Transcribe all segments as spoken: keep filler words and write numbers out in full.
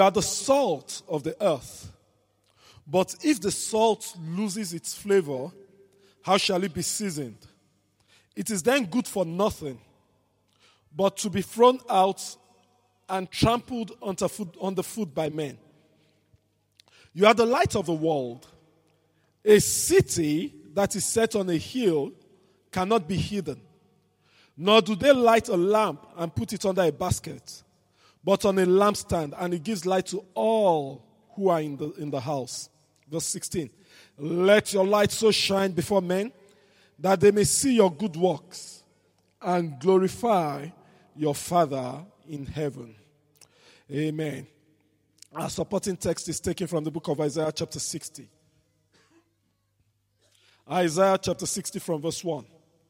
You are the salt of the earth. But if the salt loses its flavor, how shall it be seasoned? It is then good for nothing, but to be thrown out and trampled under foot, underfoot by men. You are the light of the world. A city that is set on a hill cannot be hidden. Nor do they light a lamp and put it under a basket, but on a lampstand, and it gives light to all who are in the, in the house. Verse sixteen. Let your light so shine before men that they may see your good works and glorify your Father in heaven. Amen. Our supporting text is taken from the book of Isaiah chapter sixty. Isaiah chapter sixty from verse one.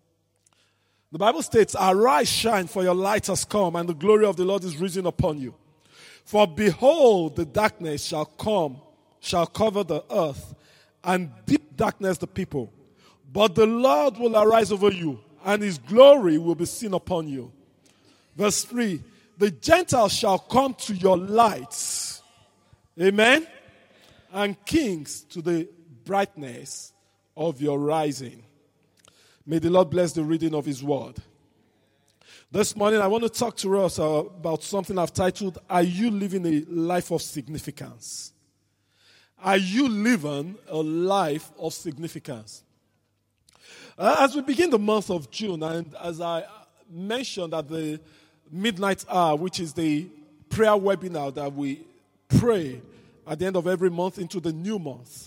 The Bible states, Arise, shine, for your light has come, and the glory of the Lord is risen upon you. For behold, the darkness shall come, shall cover the earth, and deep darkness the people. But the Lord will arise over you, and his glory will be seen upon you. Verse three, the Gentiles shall come to your light. Amen. And kings to the brightness of your rising. May the Lord bless the reading of his word. This morning I want to talk to us about something I've titled, Are you living a life of significance? Are you living a life of significance? Uh, as we begin the month of June, and as I mentioned at the midnight hour, which is the prayer webinar that we pray at the end of every month into the new month,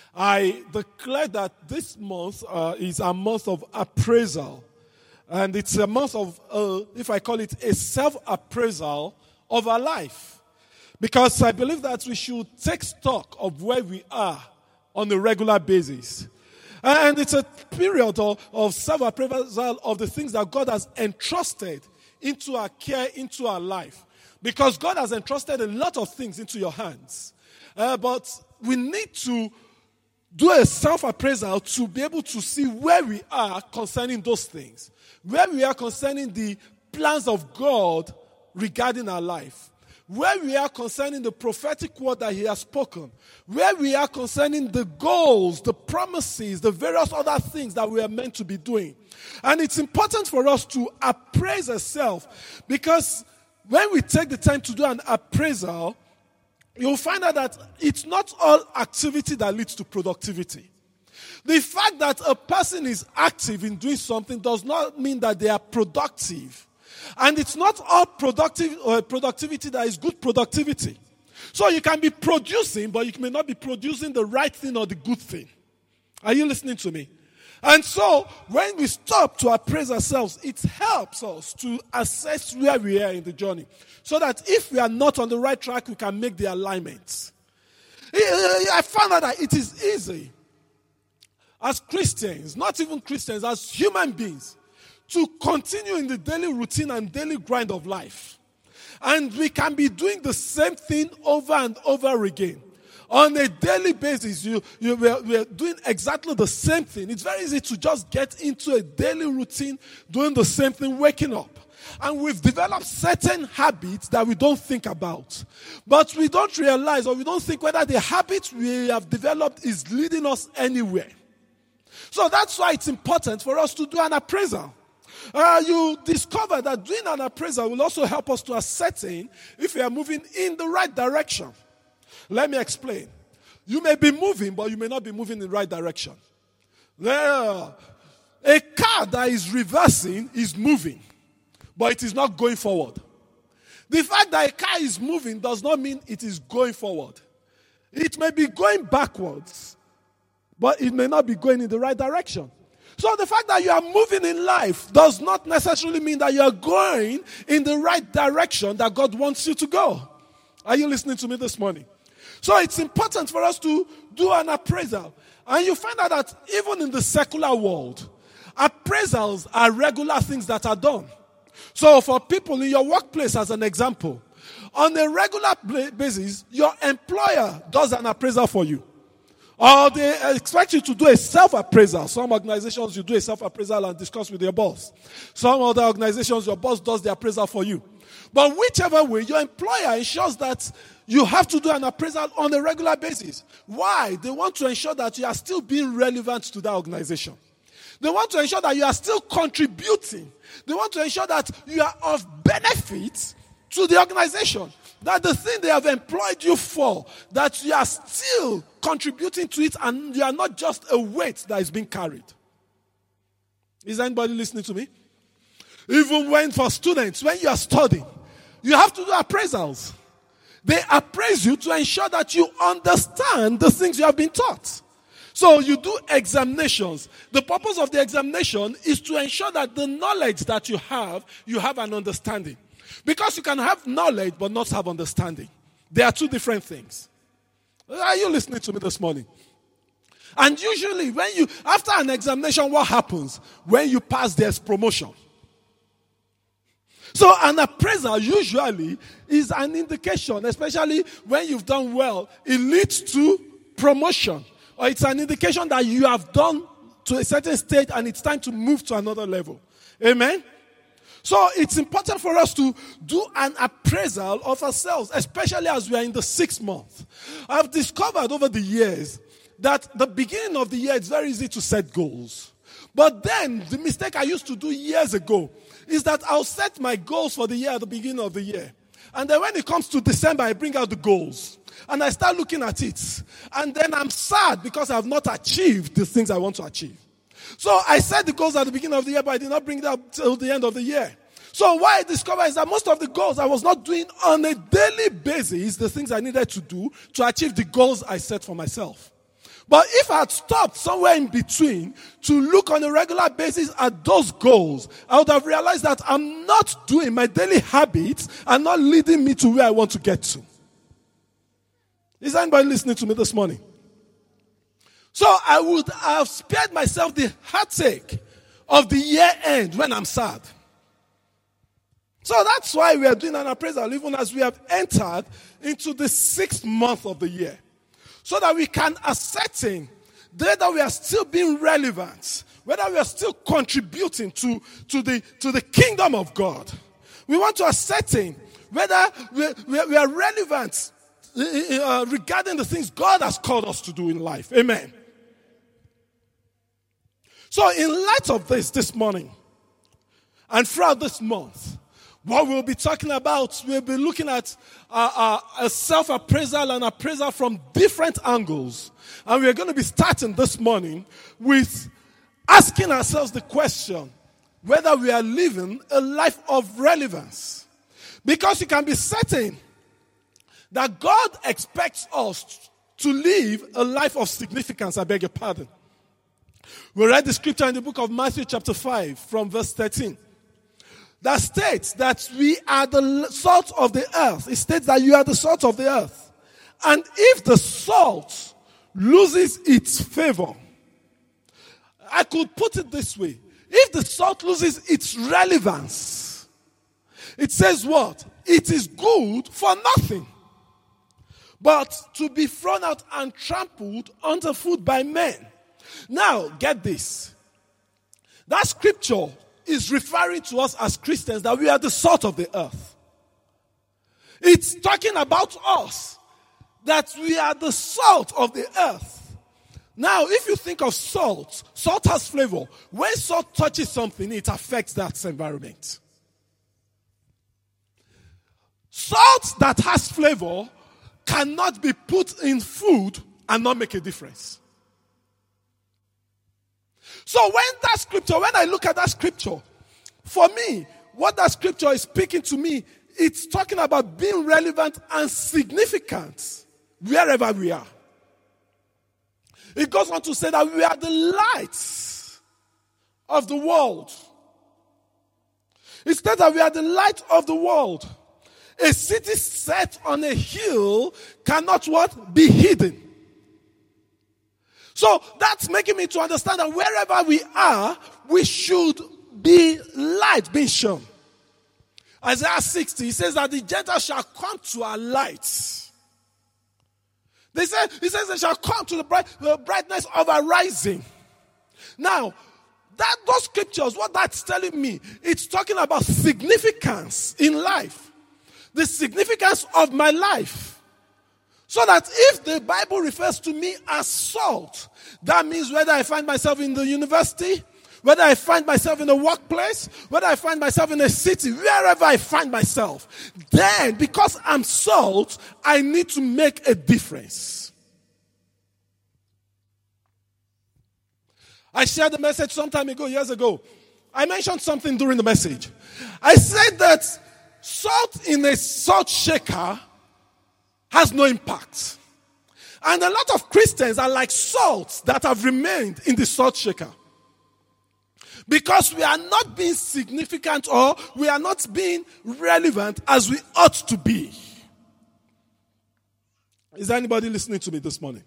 I declare that this month uh, is a month of appraisal. And it's a month of, uh, if I call it a self-appraisal of our life. Because I believe that we should take stock of where we are on a regular basis. And it's a period of, of self-appraisal of the things that God has entrusted into our care, into our life. Because God has entrusted a lot of things into your hands. Uh, but we need to do a self-appraisal to be able to see where we are concerning those things. Where we are concerning the plans of God regarding our life. Where we are concerning the prophetic word that he has spoken. Where we are concerning the goals, the promises, the various other things that we are meant to be doing. And it's important for us to appraise ourselves, because when we take the time to do an appraisal, you'll find out that it's not all activity that leads to productivity. The fact that a person is active in doing something does not mean that they are productive. And it's not all productive or productivity that is good productivity. So you can be producing, but you may not be producing the right thing or the good thing. Are you listening to me? And so when we stop to appraise ourselves, it helps us to assess where we are in the journey. So that if we are not on the right track, we can make the alignments. I found out that it is easy as Christians, not even Christians, as human beings, to continue in the daily routine and daily grind of life. And we can be doing the same thing over and over again. On a daily basis, you, you we're, we're doing exactly the same thing. It's very easy to just get into a daily routine, doing the same thing, waking up. And we've developed certain habits that we don't think about. But we don't realize, or we don't think whether the habits we have developed is leading us anywhere. So that's why it's important for us to do an appraisal. Uh, you discover that doing an appraisal will also help us to ascertain if we are moving in the right direction. Let me explain. You may be moving, but you may not be moving in the right direction. There, a car that is reversing is moving, but it is not going forward. The fact that a car is moving does not mean it is going forward. It may be going backwards, but it may not be going in the right direction. So the fact that you are moving in life does not necessarily mean that you are going in the right direction that God wants you to go. Are you listening to me this morning? So it's important for us to do an appraisal. And you find out that even in the secular world, appraisals are regular things that are done. So for people in your workplace, as an example, on a regular basis, your employer does an appraisal for you. Or they expect you to do a self-appraisal. Some organizations, you do a self-appraisal and discuss with your boss. Some other organizations, your boss does the appraisal for you. But whichever way, your employer ensures that You have to do an appraisal on a regular basis. Why? They want to ensure that you are still being relevant to that organization. They want to ensure that you are still contributing. They want to ensure that you are of benefit to the organization. That the thing they have employed you for, that you are still contributing to it and you are not just a weight that is being carried. Is anybody listening to me? Even when for students, when you are studying, you have to do appraisals. They appraise you to ensure that you understand the things you have been taught. So you do examinations. The purpose of the examination is to ensure that the knowledge that you have, you have an understanding. Because you can have knowledge but not have understanding. They are two different things. Are you listening to me this morning? And usually when you, after an examination, what happens? When you pass, there's promotion. So an appraisal usually is an indication, especially when you've done well, it leads to promotion. Or it's an indication that you have done to a certain stage and it's time to move to another level. Amen? So it's important for us to do an appraisal of ourselves, especially as we are in the sixth month. I've discovered over the years that the beginning of the year, it's very easy to set goals. But then the mistake I used to do years ago is that I'll set my goals for the year at the beginning of the year. And then when it comes to December, I bring out the goals. And I start looking at it. And then I'm sad because I have not achieved the things I want to achieve. So I set the goals at the beginning of the year, but I did not bring it up till the end of the year. So what I discovered is that most of the goals I was not doing on a daily basis, the things I needed to do to achieve the goals I set for myself. But if I had stopped somewhere in between to look on a regular basis at those goals, I would have realized that I'm not doing my daily habits and not leading me to where I want to get to. Is anybody listening to me this morning? So I would have spared myself the heartache of the year end when I'm sad. So that's why we are doing an appraisal even as we have entered into the sixth month of the year. So that we can ascertain whether we are still being relevant, whether we are still contributing to, to, the, to the kingdom of God. We want to ascertain whether we, we, we are relevant uh, regarding the things God has called us to do in life. Amen. So in light of this this morning and throughout this month, what we'll be talking about, we'll be looking at uh, uh, a self-appraisal and appraisal from different angles. And we're going to be starting this morning with asking ourselves the question whether we are living a life of relevance. Because you can be certain that God expects us to live a life of significance. I beg your pardon. We read the scripture in the book of Matthew chapter five from verse thirteen. That states that we are the salt of the earth. It states that you are the salt of the earth. And if the salt loses its favor, I could put it this way. If the salt loses its relevance, it says what? It is good for nothing, but to be thrown out and trampled underfoot by men. Now, get this. That scripture is referring to us as Christians that we are the salt of the earth. It's talking about us, that we are the salt of the earth. Now, if you think of salt, salt has flavor. When salt touches something, it affects that environment. Salt that has flavor cannot be put in food and not make a difference. So when that scripture, when I look at that scripture, for me, what that scripture is speaking to me, it's talking about being relevant and significant wherever we are. It goes on to say that we are the lights of the world. It says that we are the light of the world. A city set on a hill cannot what? Be hidden. So that's making me to understand that wherever we are, we should be light being shown. Isaiah sixty says that the Gentiles shall come to our light. They say, he says they shall come to the, bright, the brightness of our rising. Now, that those scriptures, what that's telling me, it's talking about significance in life. The significance of my life. So that if the Bible refers to me as salt, that means whether I find myself in the university, whether I find myself in a workplace, whether I find myself in a city, wherever I find myself, then because I'm salt, I need to make a difference. I shared the message some time ago, years ago. I mentioned something during the message. I said that salt in a salt shaker has no impact. And a lot of Christians are like salts that have remained in the salt shaker. Because we are not being significant or we are not being relevant as we ought to be. Is there anybody listening to me this morning?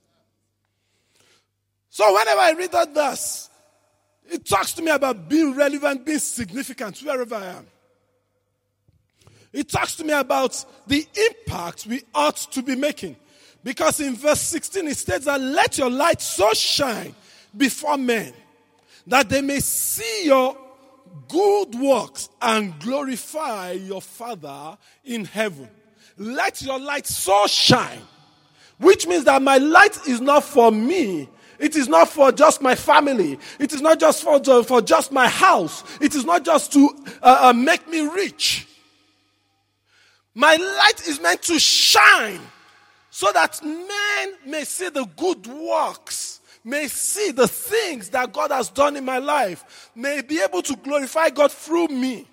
So whenever I read that verse, it talks to me about being relevant, being significant wherever I am. It talks to me about the impact we ought to be making. Because in verse sixteen it states that let your light so shine before men that they may see your good works and glorify your Father in heaven. Let your light so shine. Which means that my light is not for me. It is not for just my family. It is not just for, for just my house. It is not just to uh, uh, make me rich. My light is meant to shine so that men may see the good works, may see the things that God has done in my life, may be able to glorify God through me.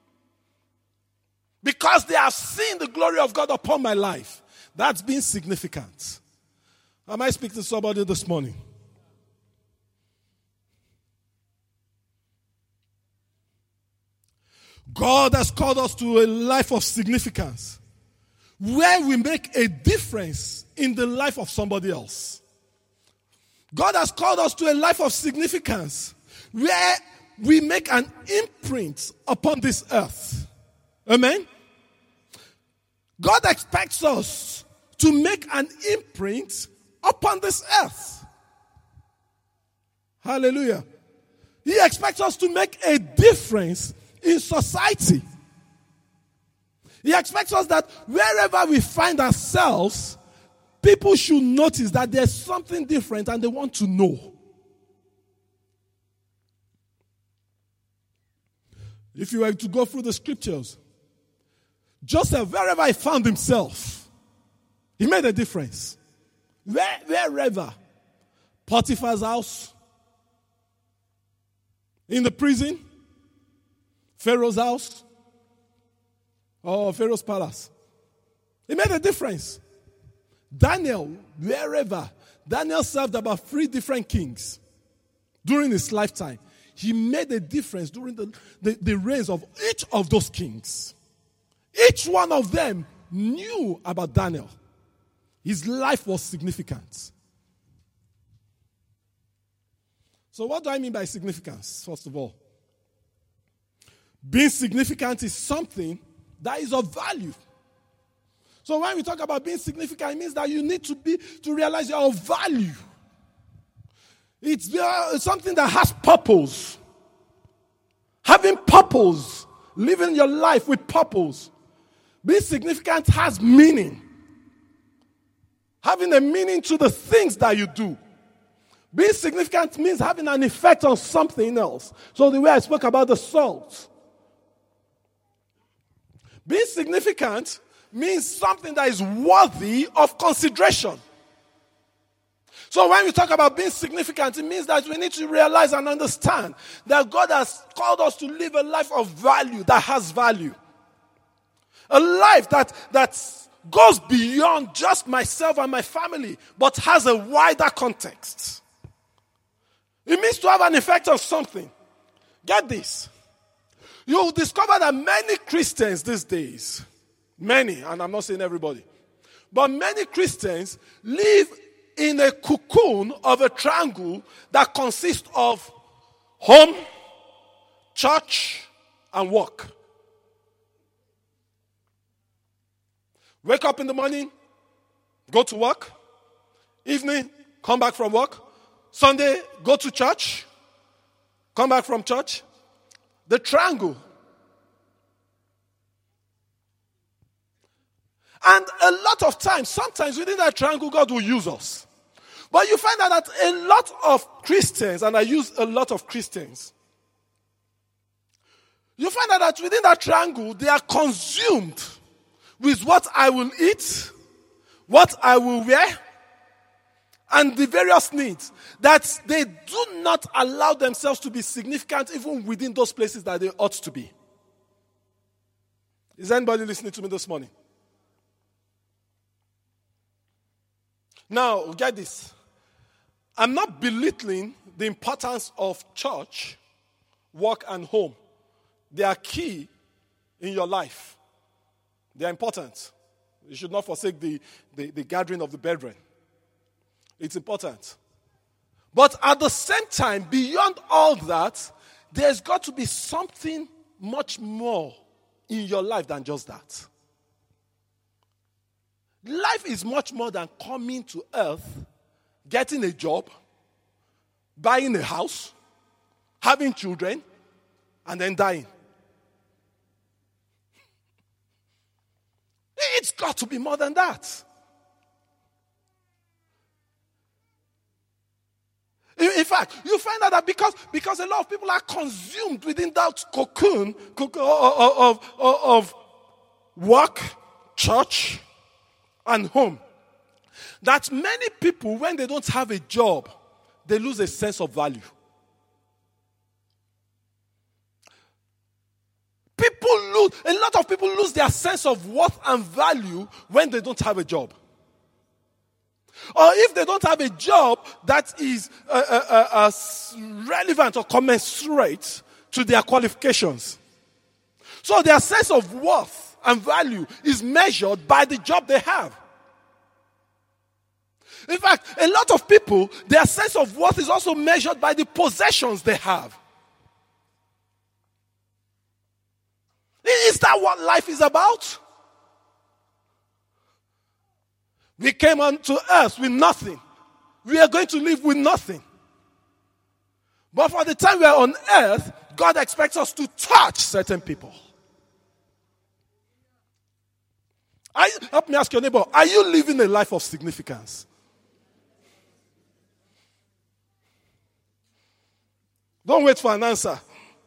Because they have seen the glory of God upon my life. That's been significant. Am I speaking to somebody this morning? God has called us to a life of significance where we make a difference in the life of somebody else. God has called us to a life of significance where we make an imprint upon this earth. Amen? God expects us to make an imprint upon this earth. Hallelujah. He expects us to make a difference in society. He expects us that wherever we find ourselves, people should notice that there's something different and they want to know. If you were to go through the scriptures, Joseph, wherever he found himself, he made a difference. Where, wherever. Potiphar's house, in the prison, Pharaoh's house, or Pharaoh's palace. He made a difference. Daniel, wherever. Daniel served about three different kings during his lifetime. He made a difference during the, the, the reigns of each of those kings. Each one of them knew about Daniel. His life was significant. So what do I mean by significance, first of all? Being significant is something that is of value. So when we talk about being significant, it means that you need to be to realize you're of value. It's uh, something that has purpose. Having purpose, living your life with purpose. Being significant has meaning. Having a meaning to the things that you do. Being significant means having an effect on something else. So the way I spoke about the salt. Being significant means something that is worthy of consideration. So when we talk about being significant, it means that we need to realize and understand that God has called us to live a life of value, that has value. A life that, that goes beyond just myself and my family, but has a wider context. It means to have an effect on something. Get this. You will discover that many Christians these days, many, and I'm not saying everybody, but many Christians live in a cocoon of a triangle that consists of home, church, and work. Wake up in the morning, go to work. Evening, come back from work. Sunday, go to church. Come back from church. The triangle. And a lot of times, sometimes within that triangle, God will use us. But you find out that a lot of Christians, and I use a lot of Christians, you find out that within that triangle, they are consumed with what I will eat, what I will wear, and the various needs, that they do not allow themselves to be significant even within those places that they ought to be. Is anybody listening to me this morning? Now, get this. I'm not belittling the importance of church, work, and home. They are key in your life. They are important. You should not forsake the, the, the gathering of the brethren. It's important. But at the same time, beyond all that, there's got to be something much more in your life than just that. Life is much more than coming to earth, getting a job, buying a house, having children, and then dying. It's got to be more than that. In fact, you find out that because, because a lot of people are consumed within that cocoon, cocoon of, of, of work, church, and home, that many people, when they don't have a job, they lose a sense of value. People lose, a lot of people lose their sense of worth and value when they don't have a job. Or if they don't have a job that is uh, uh, uh, relevant or commensurate to their qualifications. So their sense of worth and value is measured by the job they have. In fact, a lot of people, their sense of worth is also measured by the possessions they have. Is that what life is about? We came onto earth with nothing. We are going to live with nothing. But for the time we are on earth, God expects us to touch certain people. I, help me ask your neighbor, are you living a life of significance? Don't wait for an answer.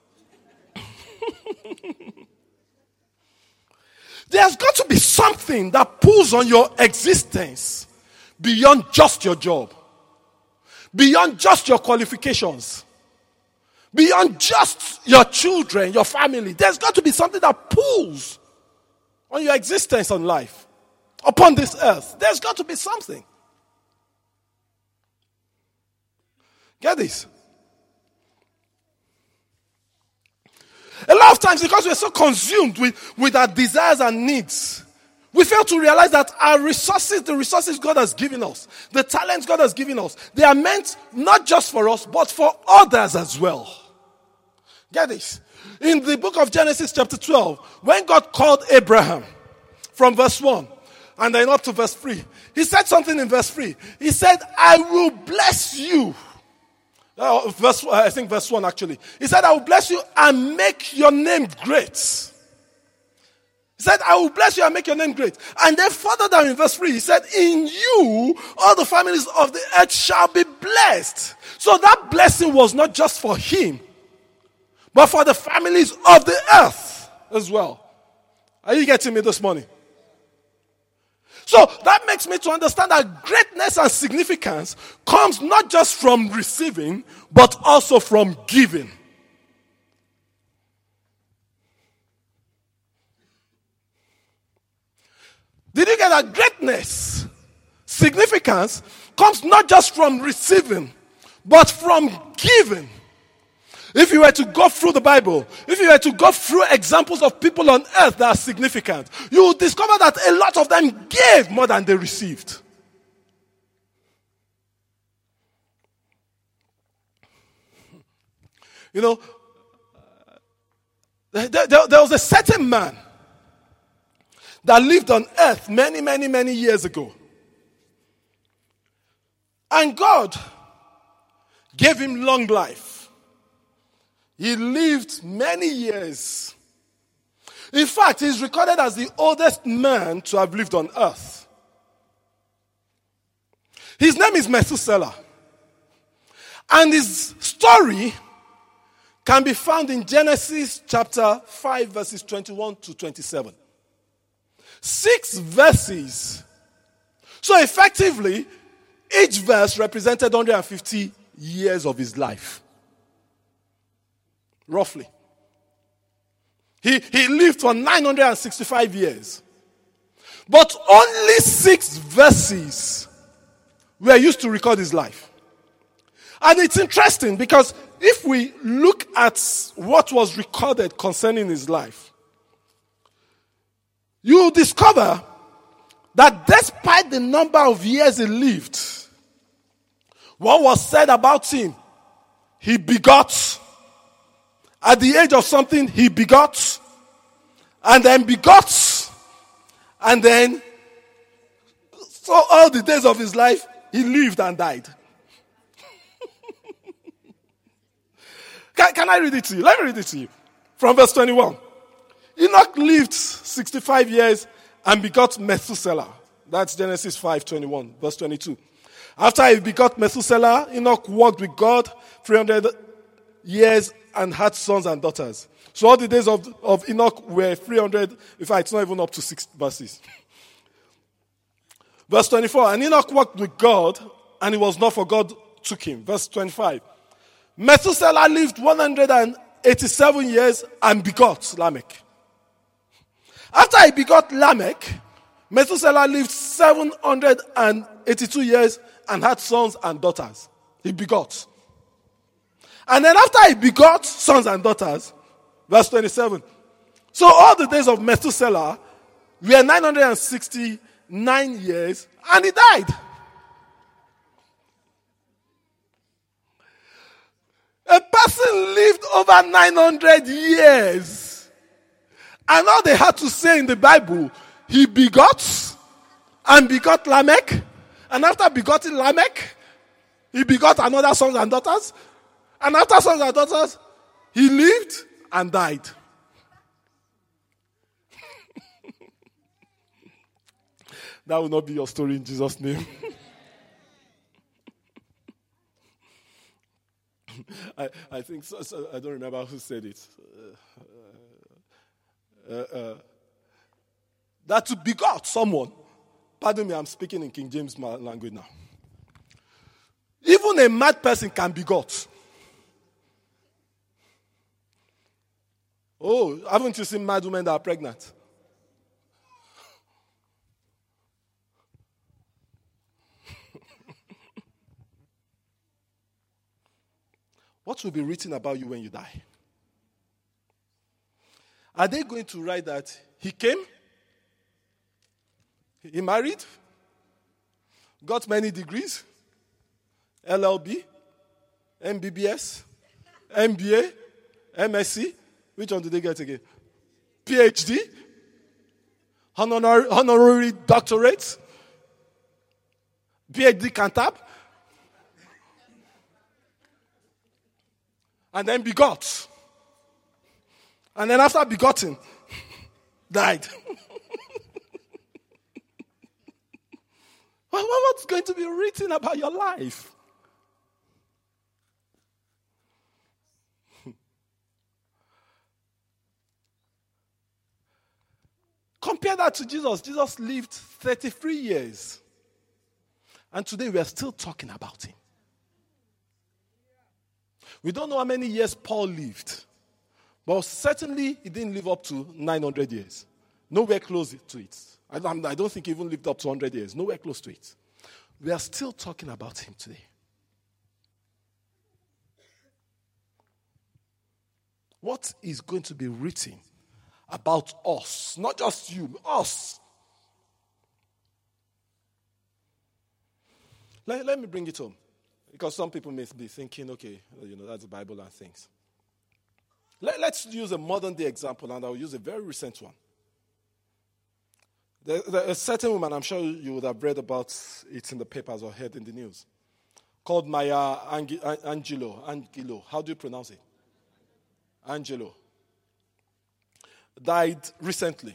There's got to be something that pulls on your existence beyond just your job, beyond just your qualifications, beyond just your children, your family. There's got to be something that pulls on your existence on life, upon this earth. There's got to be something. Get this. A lot of times, because we're so consumed with, with our desires and needs, we fail to realize that our resources, the resources God has given us, the talents God has given us, they are meant not just for us, but for others as well. Get this. In the book of Genesis chapter twelve, when God called Abraham from verse one, and then up to verse three, he said something in verse three. He said, I will bless you. Uh, verse, uh, I think verse one actually. He said, I will bless you and make your name great. He said, I will bless you and make your name great. And then further down in verse three, he said, in you, all the families of the earth shall be blessed. So that blessing was not just for him, but for the families of the earth as well. Are you getting me this morning? So that makes me to understand that greatness and significance comes not just from receiving, but also from giving. Did you get that? Greatness, significance comes not just from receiving, but from giving. If you were to go through the Bible, if you were to go through examples of people on earth that are significant, you will discover that a lot of them gave more than they received. You know, there, there, there was a certain man that lived on earth many, many, many years ago. And God gave him long life. He lived many years. In fact, he's recorded as the oldest man to have lived on earth. His name is Methuselah. And his story can be found in Genesis chapter five, verses twenty-one to twenty-seven. Six verses. So effectively, each verse represented one hundred fifty years of his life. Roughly. He, he lived for nine hundred sixty-five years. But only six verses were used to record his life. And it's interesting because if we look at what was recorded concerning his life, you will discover that despite the number of years he lived, what was said about him, he begot. At the age of something, he begot. And then begot. And then, so all the days of his life, he lived and died. can, can I read it to you? Let me read it to you. From verse twenty-one. Enoch lived sixty-five years and begot Methuselah. That's Genesis five twenty-one, verse twenty-two. After he begot Methuselah, Enoch walked with God three hundred years and had sons and daughters. So all the days of, of Enoch were three hundred. In fact, it's not even up to six verses. Verse twenty-four. And Enoch walked with God, and it was not, for God took him. Verse twenty-five. Methuselah lived one hundred eighty-seven years and begot Lamech. After he begot Lamech, Methuselah lived seven hundred eighty-two years and had sons and daughters. He begot. And then after he begot sons and daughters, verse twenty-seven. So all the days of Methuselah were nine hundred sixty-nine years, and he died. A person lived over nine hundred years. And all they had to say in the Bible, he begot and begot Lamech. And after begotten Lamech, he begot another sons and daughters. And after sons and daughters, he lived and died. That will not be your story in Jesus' name. I, I think, so, so, I don't remember who said it. Uh, uh, uh, that to begot someone, pardon me, I'm speaking in King James language now. Even a mad person can begot. Oh, haven't you seen mad women that are pregnant? What will be written about you when you die? Are they going to write that he came, he married, got many degrees, L L B, M B B S, M B A, M S C, which one did they get again? P H D, honorary, honorary doctorate, P H D cantab, and then begot. And then after begotten, died. What's going to be written about your life? Compare that to Jesus. Jesus lived thirty-three years. And today we are still talking about him. We don't know how many years Paul lived. But certainly he didn't live up to nine hundred years. Nowhere close to it. I don't, I don't think he even lived up to one hundred years. Nowhere close to it. We are still talking about him today. What is going to be written about us? Not just you, us. Let, let me bring it home. Because some people may be thinking, okay, you know, that's the Bible and things. Let, let's use a modern day example, and I'll use a very recent one. There, there, a certain woman, I'm sure you would have read about it in the papers or heard in the news, called Maya Angelou. Angelou. How do you pronounce it? Angelou. died recently.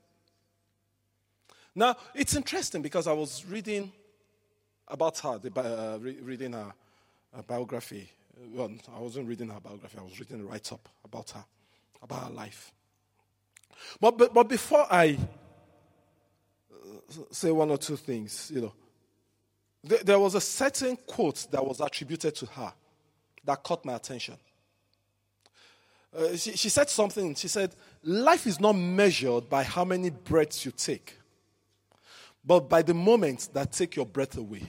Now, it's interesting because I was reading about her, the, uh, re- reading her, her biography. Well, I wasn't reading her biography, I was reading a write-up about her, about her life. But, but, but before I uh, say one or two things, you know, th- there was a certain quote that was attributed to her that caught my attention. Uh, she, she said something, she said, life is not measured by how many breaths you take, but by the moments that take your breath away.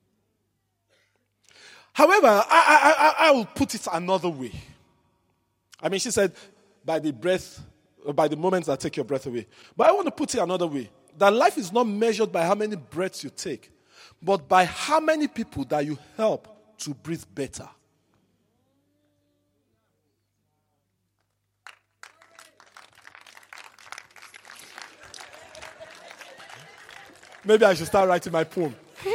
However, I, I, I, I will put it another way. I mean, she said, by the breath, by the moments that take your breath away. But I want to put it another way. That life is not measured by how many breaths you take, but by how many people that you help to breathe better. Maybe I should start writing my poem.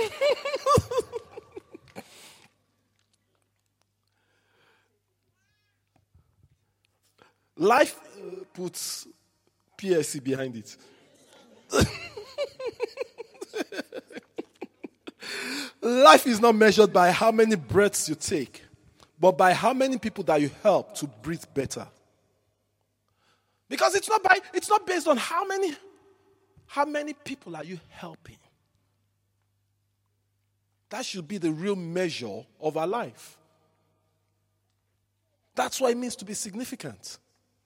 Life uh, puts P S C behind it. Life is not measured by how many breaths you take, but by how many people that you help to breathe better. Because it's not by it's not based on how many how many people are you helping. That should be the real measure of our life. That's what it means to be significant.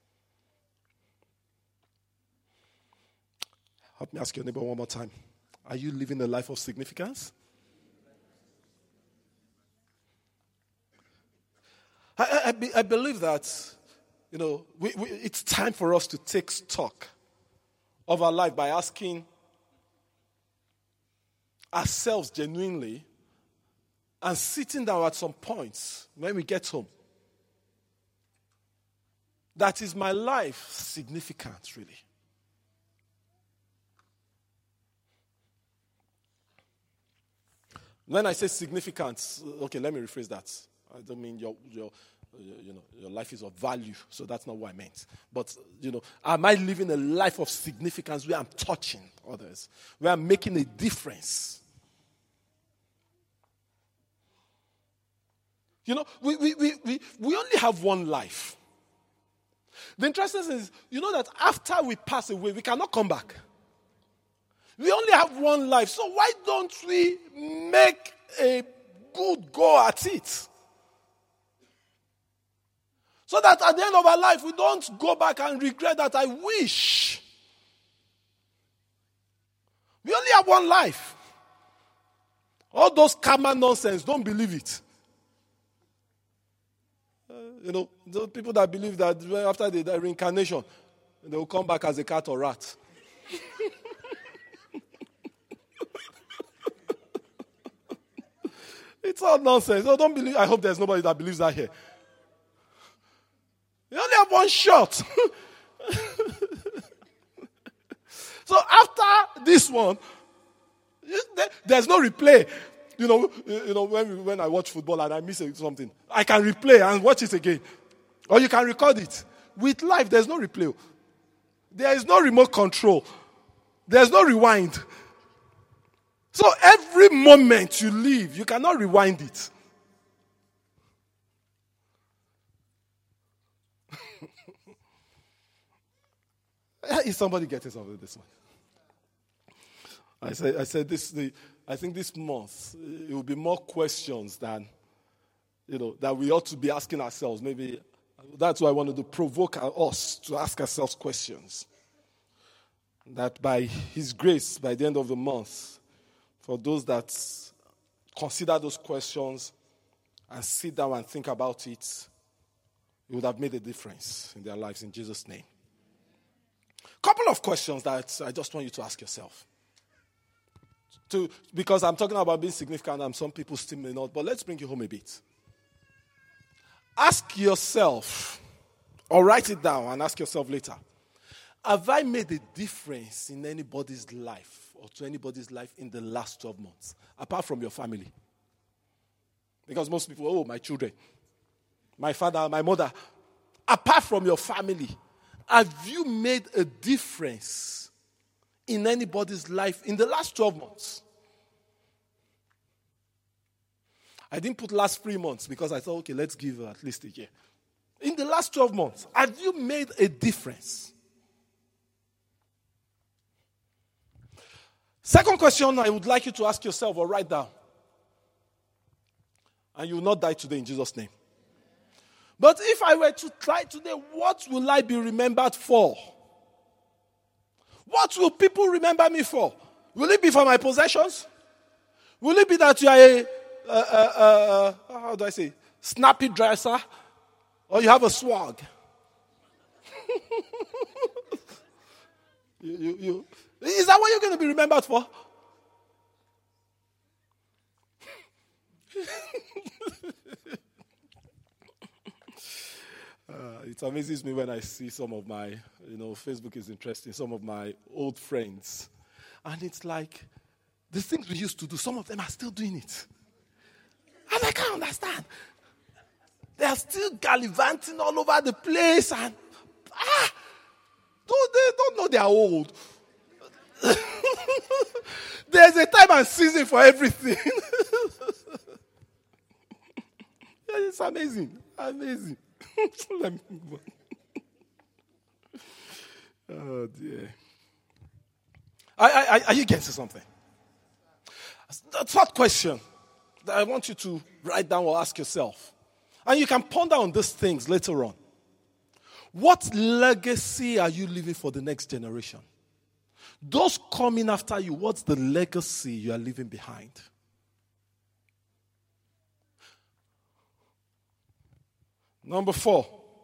Help me ask your neighbor one more time. Are you living a life of significance? I, I, be, I believe that, you know, we, we, it's time for us to take stock of our life by asking ourselves genuinely and sitting down at some points when we get home. That is my life significant, really? When I say significance, okay, let me rephrase that. I don't mean your, your, you know, your life is of value, so that's not what I meant. But, you know, am I living a life of significance where I'm touching others, where I'm making a difference? You know, we, we, we, we, we only have one life. The interesting thing is, you know that after we pass away, we cannot come back. We only have one life, so why don't we make a good go at it? So that at the end of our life, we don't go back and regret that I wish. We only have one life. All those karma nonsense, don't believe it. Uh, you know, those people that believe that after they die, reincarnation, they will come back as a cat or rat. It's all nonsense. So don't believe. I hope there's nobody that believes that here. You only have one shot. So after this one, there's no replay. You know, you know when when I watch football and I miss something, I can replay and watch it again, or you can record it. With life, there's no replay. There is no remote control. There's no rewind. So every moment you live, you cannot rewind it. Is somebody getting something this month? I said, I said this. The, I think this month it will be more questions than, you know, that we ought to be asking ourselves. Maybe that's why I wanted to provoke us to ask ourselves questions. That by His grace, by the end of the month, for those that consider those questions and sit down and think about it, it would have made a difference in their lives in Jesus' name. Couple of questions that I just want you to ask yourself. To, because I'm talking about being significant and some people still may not, but let's bring you home a bit. Ask yourself, or write it down and ask yourself later, have I made a difference in anybody's life or to anybody's life in the last twelve months, apart from your family? Because most people, oh, my children, my father, my mother, apart from your family, Have you made a difference in anybody's life in the last twelve months? I didn't put last three months because I thought, okay, let's give at least a year. In the last twelve months, have you made a difference? Second question I would like you to ask yourself or write down. And you will not die today in Jesus' name. But if I were to try today, what will I be remembered for? What will people remember me for? Will it be for my possessions? Will it be that you are a, uh, uh, uh, how do I say, snappy dresser? Or you have a swag? you, you, you. Is that what you're going to be remembered for? uh, it amazes me when I see some of my, you know, Facebook is interesting, some of my old friends. And it's like, the things we used to do, some of them are still doing it. And I can't understand. They are still gallivanting all over the place and, ah, don't, they don't know they are old. There's a time and season for everything. It's amazing. Amazing. Let me move on. Oh, dear. Are, are, are you getting something? The third question that I want you to write down or ask yourself, and you can ponder on these things later on. What legacy are you leaving for the next generation? Those coming after you, what's the legacy you are leaving behind? Number four.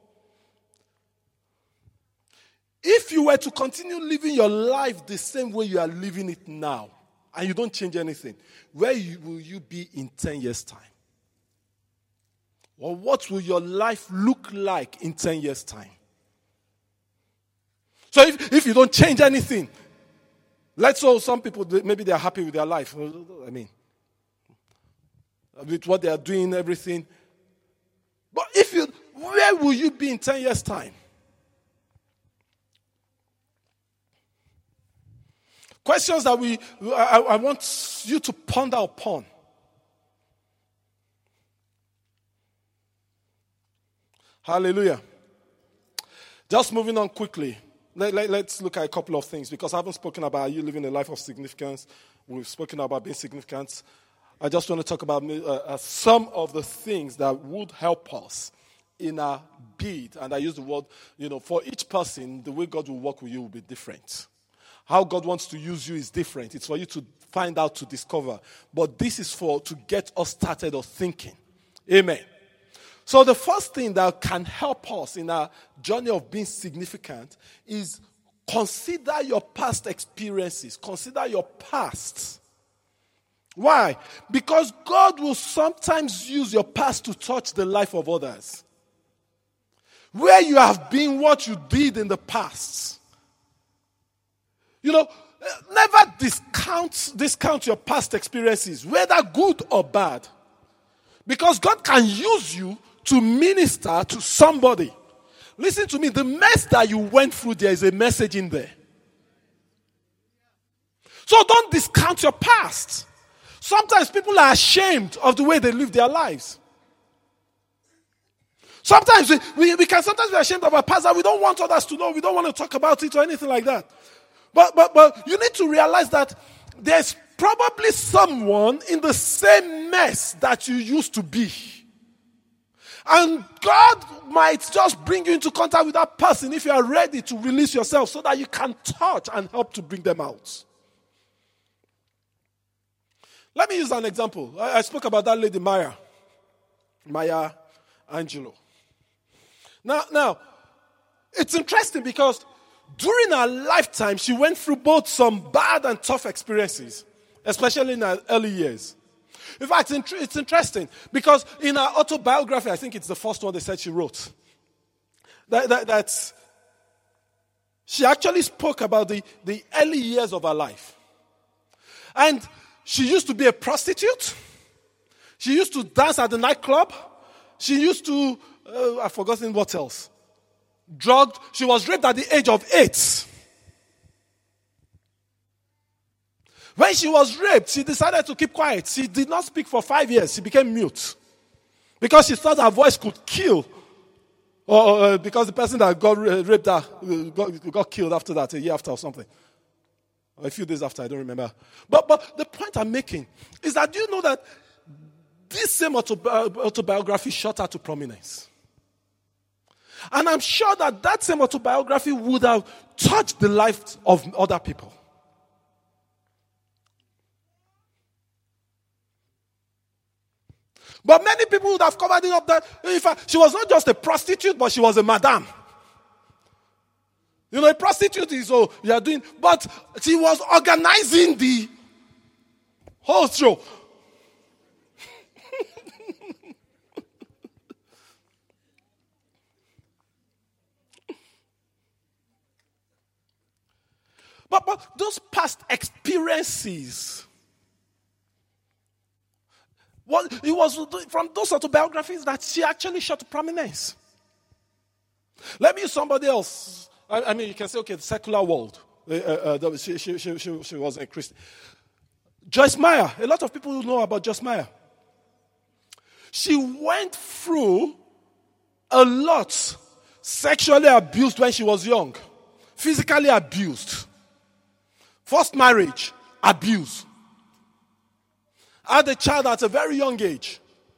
If you were to continue living your life the same way you are living it now, and you don't change anything, where you, will you be in ten years' time? Or what will your life look like in ten years' time? So if, if you don't change anything, let's say some people, maybe they're happy with their life. I mean, with what they are doing, everything. But if you, where will you be in ten years' time? Questions that we, I, I want you to ponder upon. Hallelujah. Just moving on quickly. Let, let, let's look at a couple of things because I haven't spoken about you living a life of significance. We've spoken about being significant. I just want to talk about uh, uh, some of the things that would help us in our bid. And I use the word, you know, for each person, the way God will work with you will be different. How God wants to use you is different. It's for you to find out, to discover. But this is for to get us started or thinking. Amen. So the first thing that can help us in our journey of being significant is consider your past experiences. Consider your past. Why? Because God will sometimes use your past to touch the life of others. Where you have been, what you did in the past. You know, never discount, discount your past experiences, whether good or bad. Because God can use you to minister to somebody. Listen to me, the mess that you went through, there is a message in there. So don't discount your past. Sometimes people are ashamed of the way they live their lives. Sometimes we, we, we can sometimes be ashamed of our past that we don't want others to know. We don't want to talk about it or anything like that. But, but, but you need to realize that there's probably someone in the same mess that you used to be. And God might just bring you into contact with that person if you are ready to release yourself so that you can touch and help to bring them out. Let me use an example. I, I spoke about that lady, Maya. Maya Angelou. Now, now, it's interesting because during her lifetime, she went through both some bad and tough experiences, especially in her early years. In fact, it's interesting because in her autobiography, I think it's the first one they said she wrote, that, that, that she actually spoke about the, the early years of her life. And she used to be a prostitute. She used to dance at the nightclub. She used to, uh, I've forgotten what else. drugged. She was raped at the age of eight. When she was raped, she decided to keep quiet. She did not speak for five years. She became mute. Because she thought her voice could kill. Or uh, because the person that got raped her got, got killed after that, a year after or something. Or a few days after, I don't remember. But, but the point I'm making is that do you know that this same autobi- autobiography shot her to prominence? And I'm sure that that same autobiography would have touched the lives of other people. But many people would have covered it up that in fact, she was not just a prostitute, but she was a madam. You know, a prostitute is, oh, you are doing, but she was organizing the whole show. but, but those past experiences, well, it was from those autobiographies that she actually shot to prominence. Let me use somebody else. I, I mean, you can say, okay, the secular world. Uh, uh, uh, she, she, she, she, she was a Christian. Joyce Meyer. A lot of people know about Joyce Meyer. She went through a lot. Sexually abused when she was young. Physically abused. First marriage, abuse. Had a child at a very young age.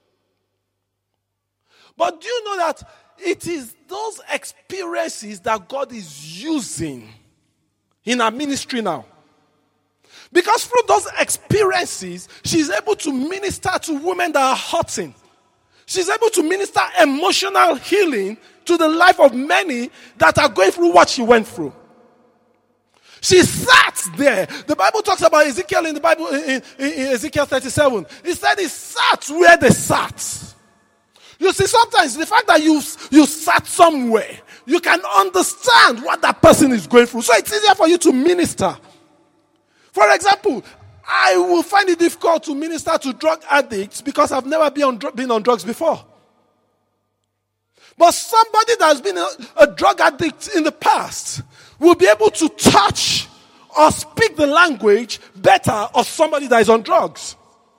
But do you know that it is those experiences that God is using in her ministry now? Because through those experiences, she's able to minister to women that are hurting. She's able to minister emotional healing to the life of many that are going through what she went through. She sat there. The Bible talks about Ezekiel in the Bible, in, in, in Ezekiel thirty-seven. He said he sat where they sat. You see, sometimes the fact that you, you sat somewhere, you can understand what that person is going through. So it's easier for you to minister. For example, I will find it difficult to minister to drug addicts because I've never been on, been on drugs before. But somebody that has been a, a drug addict in the past will be able to touch or speak the language better of somebody that is on drugs.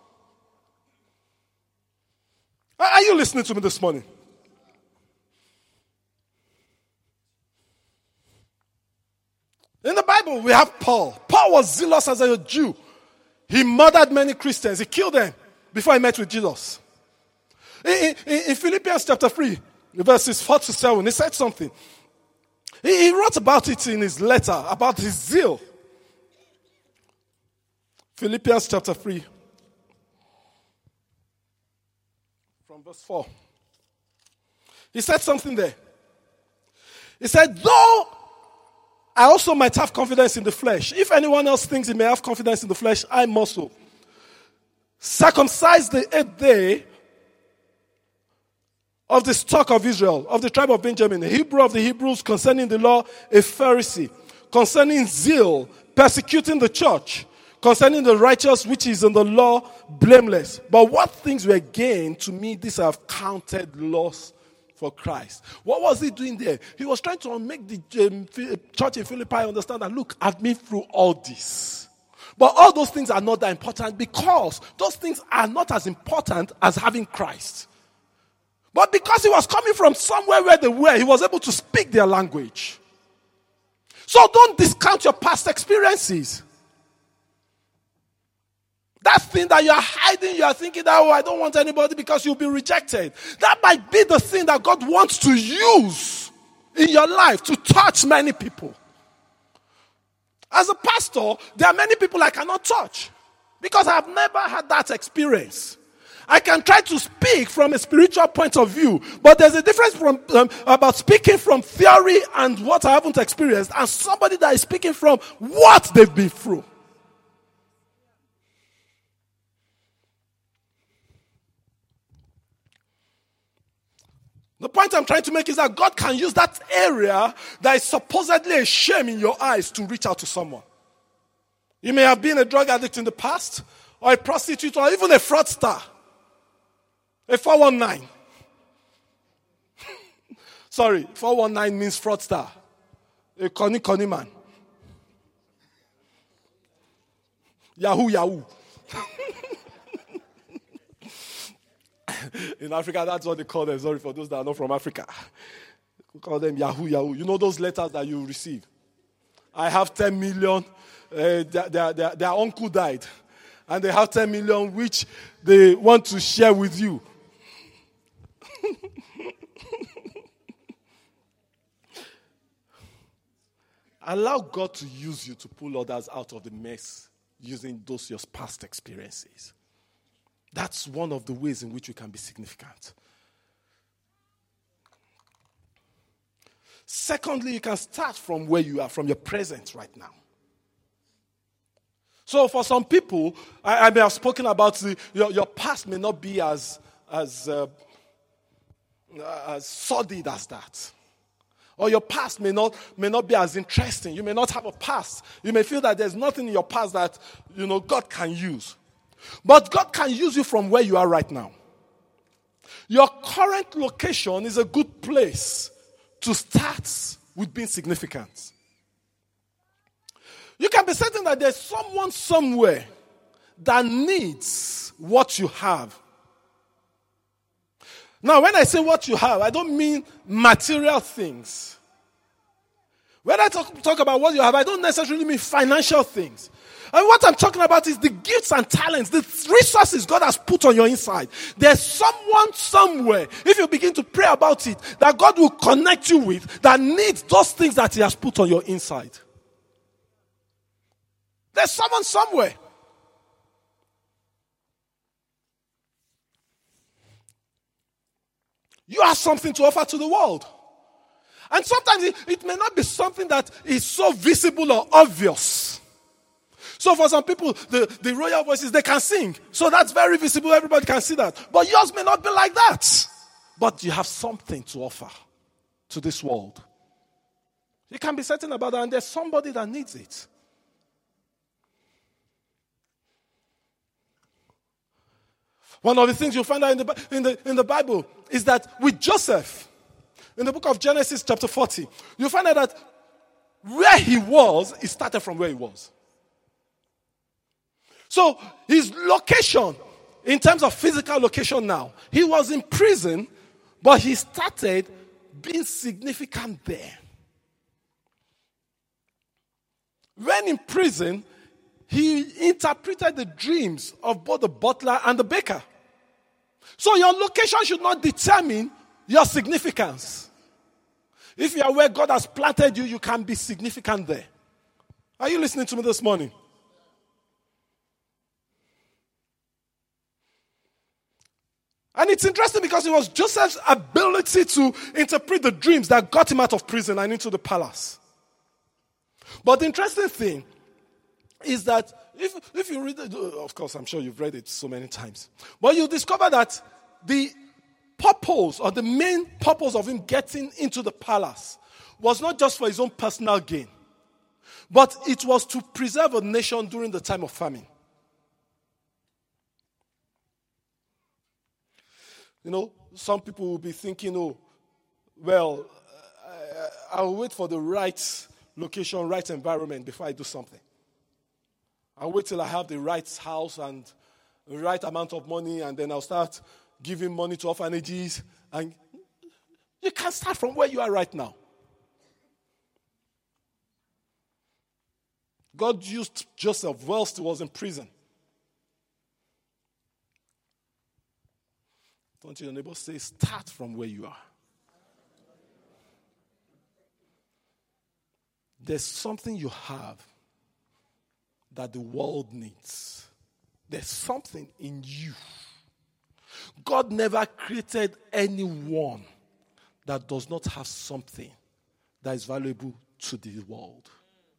Are you listening to me this morning? In the Bible, we have Paul. Paul was zealous as a Jew. He murdered many Christians. He killed them before he met with Jesus. In, in, in Philippians chapter three, verses four to seven, he said something. He, he wrote about it in his letter, about his zeal. Philippians chapter three, from verse four. He said something there. He said, though I also might have confidence in the flesh. If anyone else thinks he may have confidence in the flesh, I must so. Circumcised the eighth day of the stock of Israel, of the tribe of Benjamin, a Hebrew of the Hebrews, concerning the law, a Pharisee, concerning zeal, persecuting the church, concerning the righteous which is in the law, blameless. But what things were gained to me, these I have counted loss for Christ. What was he doing there? He was trying to make the um, church in Philippi understand that, look, I've been through all this. But all those things are not that important because those things are not as important as having Christ. But because he was coming from somewhere where they were, he was able to speak their language. So don't discount your past experiences. That thing that you are hiding, you are thinking that, oh, I don't want anybody because you'll be rejected. That might be the thing that God wants to use in your life to touch many people. As a pastor, there are many people I cannot touch because I have never had that experience. I can try to speak from a spiritual point of view, but there's a difference from um, about speaking from theory and what I haven't experienced and somebody that is speaking from what they've been through. The point I'm trying to make is that God can use that area that is supposedly a shame in your eyes to reach out to someone. You may have been a drug addict in the past, or a prostitute, or even a fraudster, a four one nine. Sorry, four one nine means fraudster. A conny conny man. Yahoo, Yahoo. In Africa, that's what they call them. Sorry for those that are not from Africa. We call them Yahoo, Yahoo. You know those letters that you receive? I have ten million. Uh, their, their, their, their uncle died. And they have ten million which they want to share with you. Allow God to use you to pull others out of the mess using those your past experiences. That's one of the ways in which you can be significant. Secondly, you can start from where you are, from your present right now. So for some people, I, I may have spoken about the, your, your past may not be as, as, uh, as sordid as that. Or your past may not, may not be as interesting. You may not have a past. You may feel that there's nothing in your past that, you know, God can use. But God can use you from where you are right now. Your current location is a good place to start with being significant. You can be certain that there's someone somewhere that needs what you have. Now, when I say what you have, I don't mean material things. When I talk, talk about what you have, I don't necessarily mean financial things. And what I'm talking about is the gifts and talents, the resources God has put on your inside. There's someone somewhere, if you begin to pray about it, that God will connect you with, that needs those things that He has put on your inside. There's someone somewhere. You have something to offer to the world. And sometimes it, it may not be something that is so visible or obvious. So for some people, the, the royal voices, they can sing. So that's very visible. Everybody can see that. But yours may not be like that. But you have something to offer to this world. You can be certain about that. And there's somebody that needs it. One of the things you'll find out in the, in the, in the Bible is that with Joseph, in the book of Genesis chapter forty, you'll find out that where he was, he started from where he was. So his location, in terms of physical location now, he was in prison, but he started being significant there. When in prison, he interpreted the dreams of both the butler and the baker. So your location should not determine your significance. If you are where God has planted you, you can be significant there. Are you listening to me this morning? And it's interesting because it was Joseph's ability to interpret the dreams that got him out of prison and into the palace. But the interesting thing is that if, if you read it, of course, I'm sure you've read it so many times, but you discover that the purpose or the main purpose of him getting into the palace was not just for his own personal gain, but it was to preserve a nation during the time of famine. You know, some people will be thinking, oh, well, I, I'll wait for the right location, right environment before I do something. I'll wait till I have the right house and the right amount of money, and then I'll start giving money to orphanages. And you can't start from where you are right now. God used Joseph whilst he was in prison. Don't your neighbor say, start from where you are. There's something you have that the world needs. There's something in you. God never created anyone that does not have something that is valuable to the world.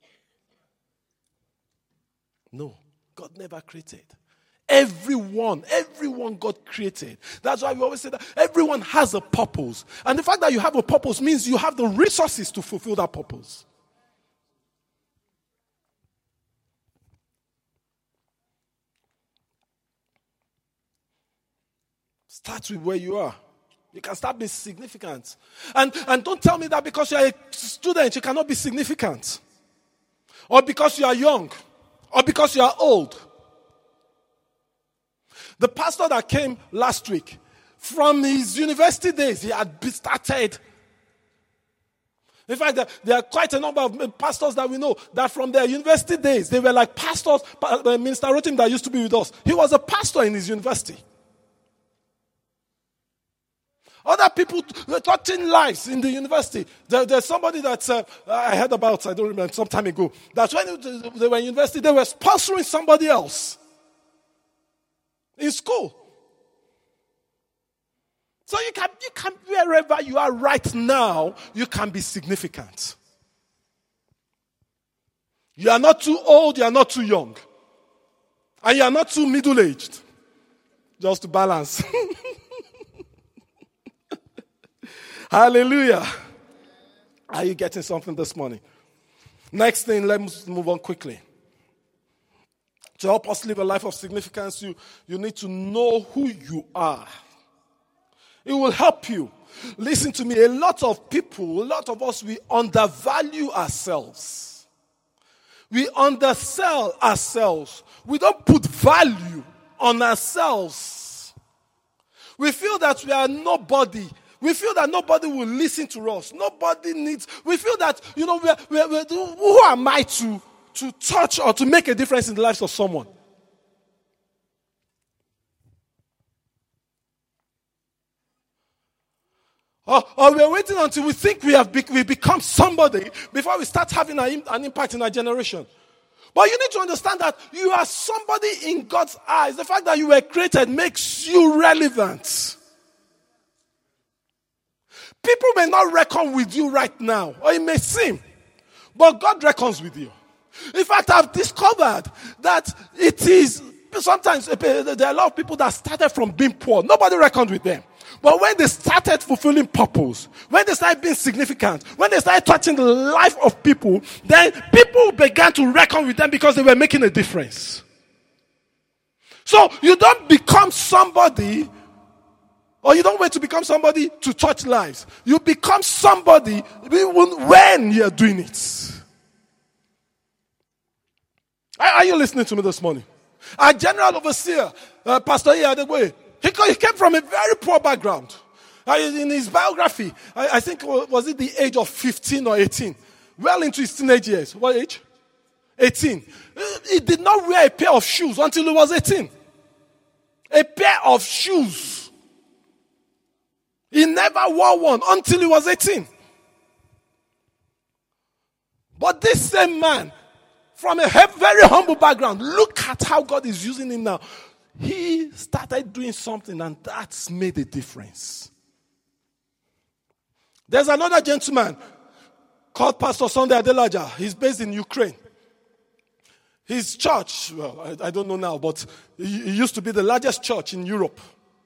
No, God never created. Everyone, everyone God created. That's why we always say that everyone has a purpose. And the fact that you have a purpose means you have the resources to fulfill that purpose. Start with where you are. You can start being significant. And, and don't tell me that because you're a student, you cannot be significant. Or because you are young. Or because you are old. The pastor that came last week, from his university days, he had started. In fact, there, there are quite a number of pastors that we know that from their university days, they were like pastors. Minister Rotim that used to be with us, he was a pastor in his university. Other people were touching lives in the university. There, there's somebody that uh, I heard about, I don't remember, some time ago, that when they were in university, they were sponsoring somebody else in school. So you can, you can, wherever you are right now, you can be significant. You are not too old, you are not too young. And you are not too middle-aged. Just to balance. Hallelujah. Are you getting something this morning? Next thing, let's move on quickly. To help us live a life of significance, you, you need to know who you are. It will help you. Listen to me, a lot of people, a lot of us, we undervalue ourselves. We undersell ourselves. We don't put value on ourselves. We feel that we are nobody. We feel that nobody will listen to us. Nobody needs. We feel that, you know, we're, we're, we're, who am I to, to touch or to make a difference in the lives of someone? Or, or we're waiting until we think we have be, we become somebody before we start having an, an impact in our generation. But you need to understand that you are somebody in God's eyes. The fact that you were created makes you relevant. People may not reckon with you right now, or it may seem, but God reckons with you. In fact, I've discovered that it is, sometimes there are a lot of people that started from being poor. Nobody reckoned with them. But when they started fulfilling purpose, when they started being significant, when they started touching the life of people, then people began to reckon with them because they were making a difference. So you don't become somebody, or you don't wait to become somebody to touch lives. You become somebody when you're doing it. Are you listening to me this morning? Our general overseer, uh, Pastor Iyadegboye, he came from a very poor background. Uh, in his biography, I, I think, was it the age of fifteen or eighteen? Well into his teenage years. What age? eighteen. He did not wear a pair of shoes until he was eighteen. A pair of shoes. He never wore one until he was eighteen. But this same man, from a very humble background, look at how God is using him now. He started doing something, and that's made a difference. There's another gentleman called Pastor Sunday Adelaja. He's based in Ukraine. His church, well, I, I don't know now, but it used to be the largest church in Europe.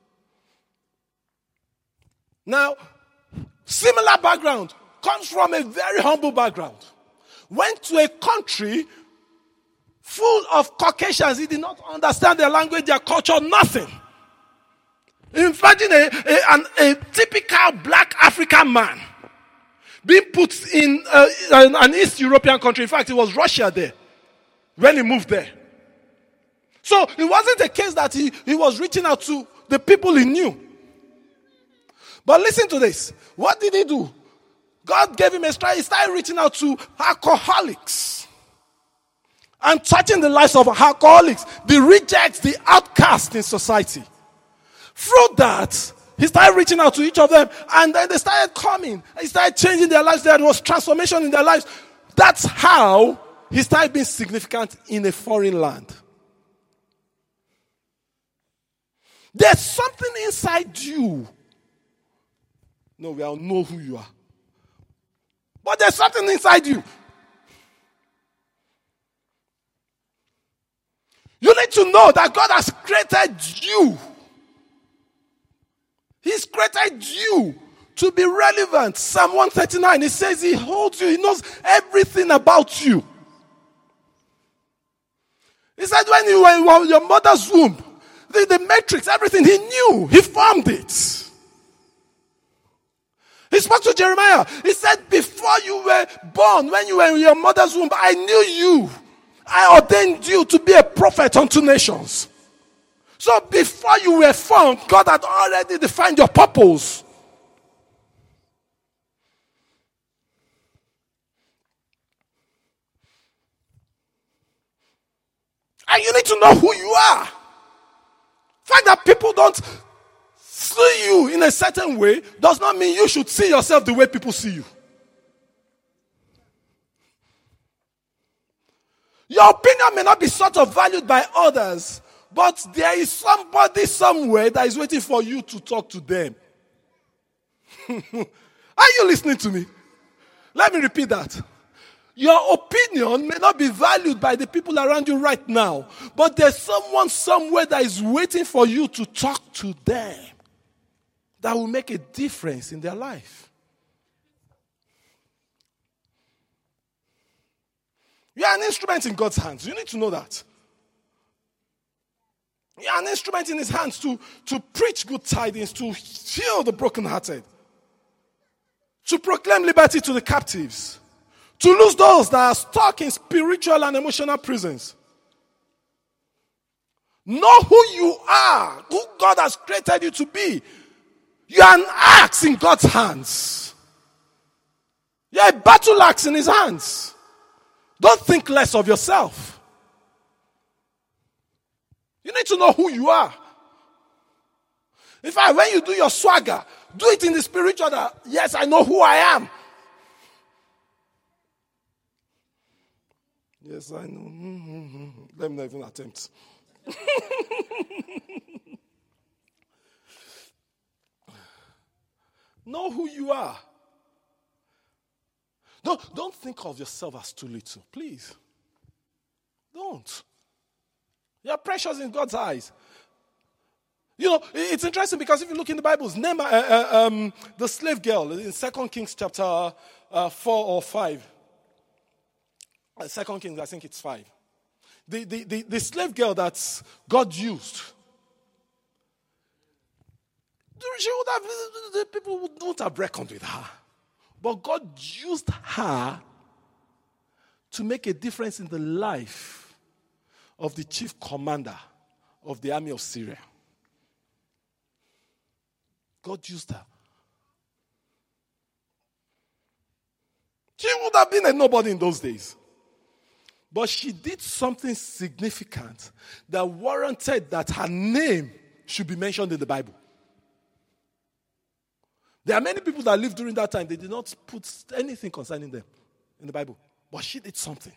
Now, similar background, comes from a very humble background. Went to a country full of Caucasians. He did not understand their language, their culture, nothing. Imagine a, a, an, a typical black African man being put in uh, an East European country. In fact, it was Russia there when he moved there. So it wasn't the case that he, he was reaching out to the people he knew. But listen to this. What did he do? God gave him a stride. He started reaching out to alcoholics and touching the lives of alcoholics, the rejects, the outcasts in society. Through that, he started reaching out to each of them, and then they started coming. He started changing their lives. There was transformation in their lives. That's how he started being significant in a foreign land. There's something inside you. No, we all know who you are. But there's something inside you. You need to know that God has created you. He's created you to be relevant. Psalm one thirty-nine, it says he holds you. He knows everything about you. He said when you were in your mother's womb, the, the matrix, everything, he knew. He formed it. He spoke to Jeremiah. He said, before you were born, when you were in your mother's womb, I knew you. I ordained you to be a prophet unto nations. So before you were formed, God had already defined your purpose. And you need to know who you are. The fact that people don't see you in a certain way does not mean you should see yourself the way people see you. Your opinion may not be sort of valued by others, but there is somebody somewhere that is waiting for you to talk to them. Are you listening to me? Let me repeat that. Your opinion may not be valued by the people around you right now, but there's someone somewhere that is waiting for you to talk to them that will make a difference in their life. You are an instrument in God's hands. You need to know that. You are an instrument in his hands to, to preach good tidings, to heal the brokenhearted, to proclaim liberty to the captives, to loose those that are stuck in spiritual and emotional prisons. Know who you are, who God has created you to be. You are an axe in God's hands. You are a battle axe in his hands. Don't think less of yourself. You need to know who you are. In fact, when you do your swagger, do it in the spiritual that, yes, I know who I am. Yes, I know. Mm-hmm. Let me not even attempt. Know who you are. Don't, don't think of yourself as too little, please. Don't. You're precious in God's eyes. You know, it's interesting because if you look in the Bibles, Nehemiah, uh, uh, um, the slave girl in Second Kings chapter uh, four or five. Uh, Second Kings, I think it's five. The, the, the, the slave girl that God used. She would have, the people would not have reckoned with her. But God used her to make a difference in the life of the chief commander of the army of Syria. God used her. She would have been a nobody in those days. But she did something significant that warranted that her name should be mentioned in the Bible. There are many people that lived during that time. They did not put anything concerning them in the Bible. But she did something.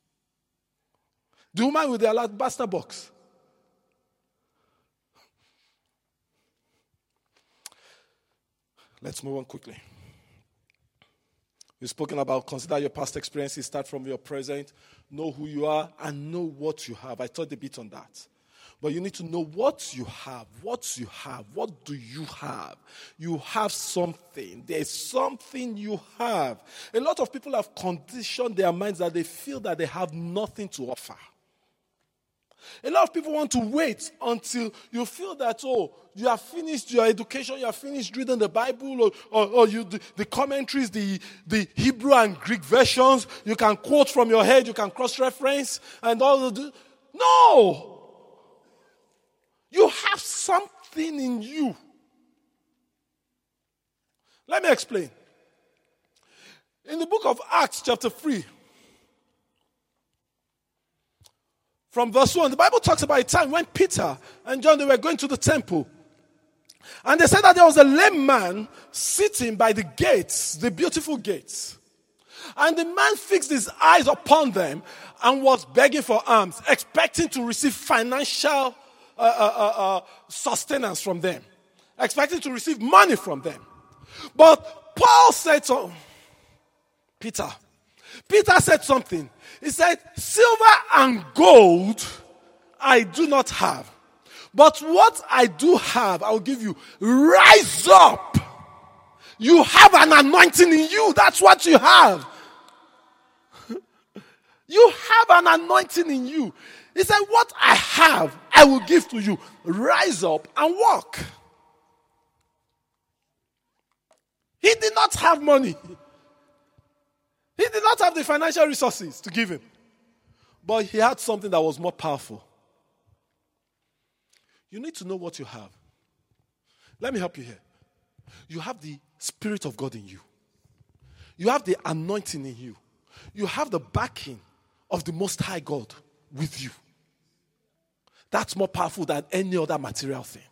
The woman with the alabaster box. Let's move on quickly. We've spoken about consider your past experiences, start from your present, know who you are, and know what you have. I taught a bit on that. But you need to know what you have. What you have. What do you have? You have something. There's something you have. A lot of people have conditioned their minds that they feel that they have nothing to offer. A lot of people want to wait until you feel that, oh, you have finished your education, you have finished reading the Bible, or, or, or you, the, the commentaries, the, the Hebrew and Greek versions, you can quote from your head, you can cross-reference, and all of the... No! You have something in you. Let me explain. In the book of Acts, chapter three, from verse one, the Bible talks about a time when Peter and John, they were going to the temple. And they said that there was a lame man sitting by the gates, the beautiful gates. And the man fixed his eyes upon them and was begging for alms, expecting to receive financial Uh, uh, uh, uh, sustenance from them, expecting to receive money from them. But Paul said to Peter, Peter said something. He said, silver and gold I do not have, but what I do have, I will give you. Rise up. You have an anointing in you. That's what you have. You have an anointing in you. He said, what I have, I will give to you. Rise up and walk. He did not not have money. He did not have the financial resources to give him. But he had something that was more powerful. You need to know what you have. Let me help you here. You have the Spirit of God in you. You have the anointing in you. You have the backing of the Most High God with you. That's more powerful than any other material thing.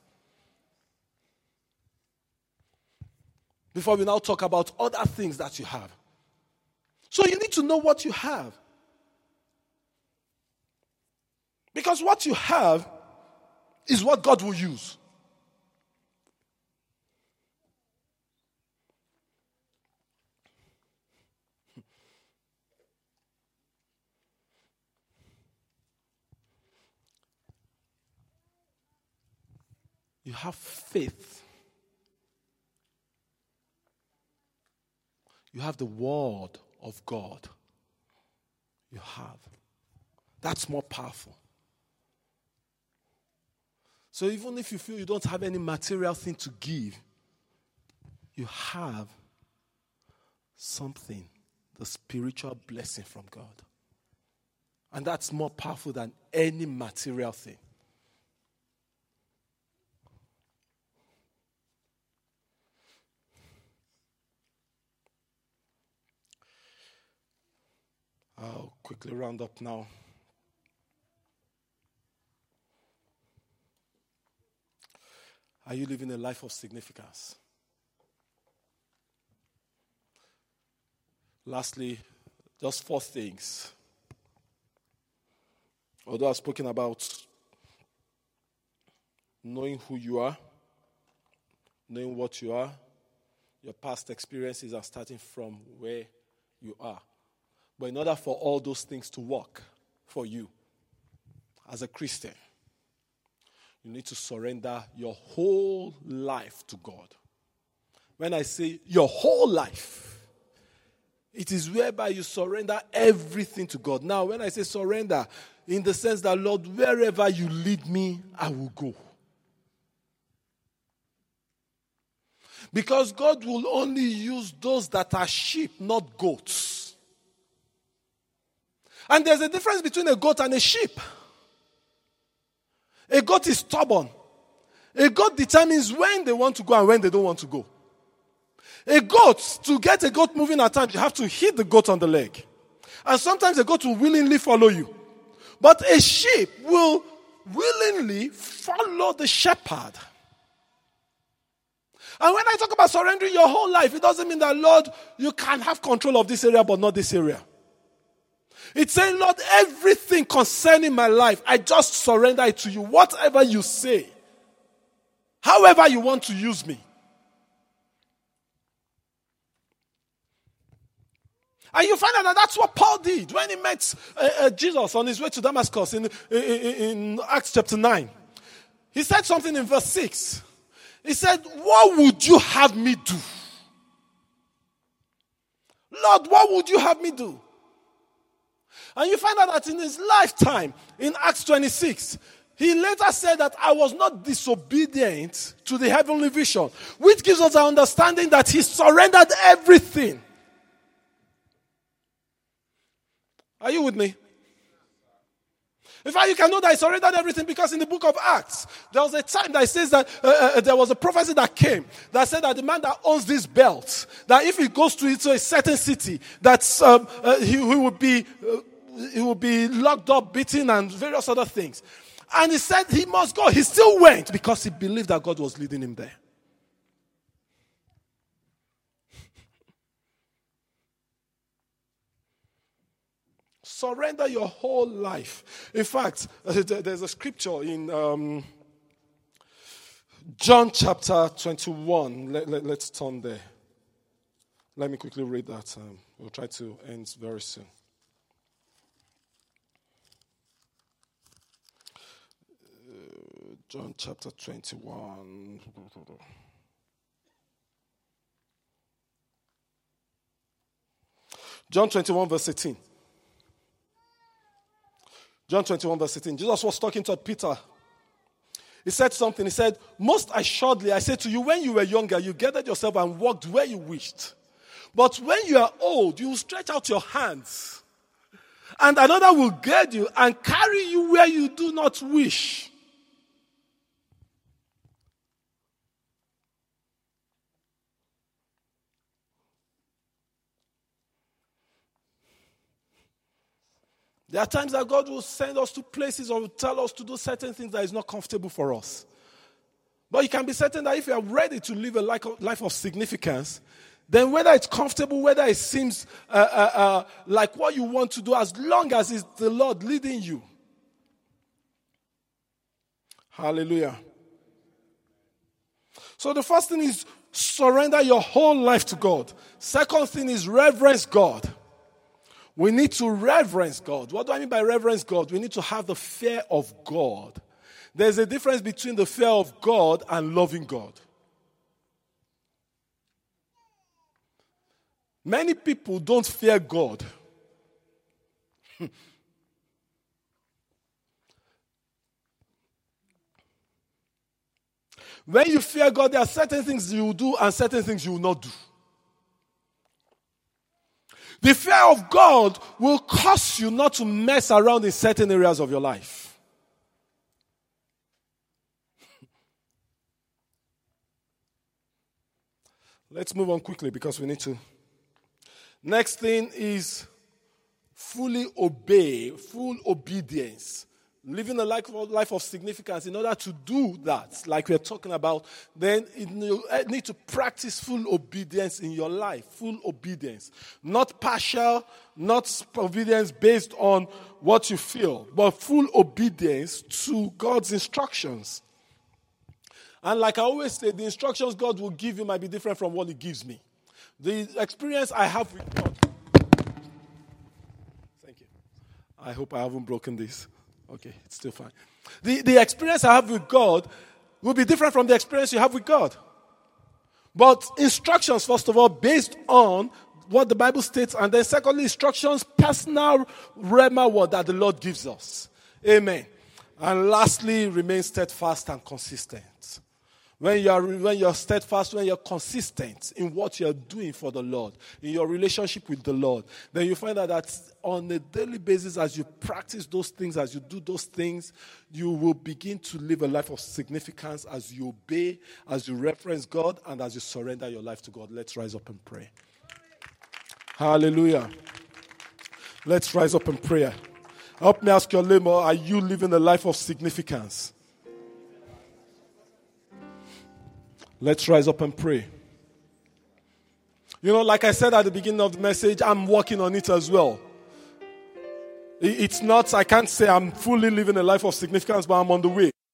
Before we now talk about other things that you have. So you need to know what you have. Because what you have is what God will use. You have faith. You have the word of God. You have. That's more powerful. So even if you feel you don't have any material thing to give, you have something, the spiritual blessing from God. And that's more powerful than any material thing. I'll quickly round up now. Are you living a life of significance? Lastly, just four things. Although I've spoken about knowing who you are, knowing what you are, your past experiences are starting from where you are. But in order for all those things to work for you as a Christian, you need to surrender your whole life to God. When I say your whole life, it is whereby you surrender everything to God. Now, when I say surrender, in the sense that, Lord, wherever you lead me, I will go. Because God will only use those that are sheep, not goats. And there's a difference between a goat and a sheep. A goat is stubborn. A goat determines when they want to go and when they don't want to go. A goat, to get a goat moving at times, you have to hit the goat on the leg. And sometimes a goat will willingly follow you. But a sheep will willingly follow the shepherd. And when I talk about surrendering your whole life, it doesn't mean that, Lord, you can have control of this area but not this area. It's saying, Lord, everything concerning my life, I just surrender it to you. Whatever you say, however you want to use me. And you find out that that's what Paul did when he met uh, uh, Jesus on his way to Damascus in, in, in Acts chapter nine. He said something in verse six. He said, what would you have me do? Lord, what would you have me do? And you find out that in his lifetime, in Acts twenty-six, he later said that I was not disobedient to the heavenly vision, which gives us an understanding that he surrendered everything. Are you with me? In fact, you can know that he surrendered everything because in the book of Acts, there was a time that it says that uh, uh, there was a prophecy that came that said that the man that owns this belt, that if he goes to, to a certain city, that um, uh, he, he will be uh, he will be locked up, beaten, and various other things. And he said he must go. He still went because he believed that God was leading him there. Surrender your whole life. In fact, there's a scripture in um, John chapter twenty-one. Let, let, let's turn there. Let me quickly read that. Um, we'll try to end very soon. Uh, John chapter twenty-one. John twenty-one verse eighteen. John twenty-one verse eighteen. Jesus was talking to Peter. He said something. He said, most assuredly, I say to you, when you were younger, you gathered yourself and walked where you wished. But when you are old, you will stretch out your hands, and another will get you and carry you where you do not wish. There are times that God will send us to places or will tell us to do certain things that is not comfortable for us. But you can be certain that if you are ready to live a life of significance, then whether it's comfortable, whether it seems uh, uh, uh, like what you want to do, as long as it's the Lord leading you. Hallelujah. So the first thing is surrender your whole life to God. Second thing is reverence God. We need to reverence God. What do I mean by reverence God? We need to have the fear of God. There's a difference between the fear of God and loving God. Many people don't fear God. When you fear God, there are certain things you will do and certain things you will not do. The fear of God will cause you not to mess around in certain areas of your life. Let's move on quickly because we need to. Next thing is fully obey, full obedience. Living a life of significance. In order to do that, like we're talking about, then you need to practice full obedience in your life. Full obedience. Not partial, not obedience based on what you feel, but full obedience to God's instructions. And like I always say, the instructions God will give you might be different from what He gives me. The experience I have with God. Thank you. I hope I haven't broken this. Okay, it's still fine. The, the experience I have with God will be different from the experience you have with God. But instructions, first of all, based on what the Bible states, and then secondly, instructions, personal rhema word that the Lord gives us. Amen. And lastly, remain steadfast and consistent. When you are when you're steadfast, when you're consistent in what you're doing for the Lord, in your relationship with the Lord, then you find out that on a daily basis, as you practice those things, as you do those things, you will begin to live a life of significance as you obey, as you reference God, and as you surrender your life to God. Let's rise up and pray. Hallelujah. Let's rise up and pray. Help me ask your neighbor, are you living a life of significance? Let's rise up and pray. You know, like I said at the beginning of the message, I'm working on it as well. It's not, I can't say I'm fully living a life of significance, but I'm on the way.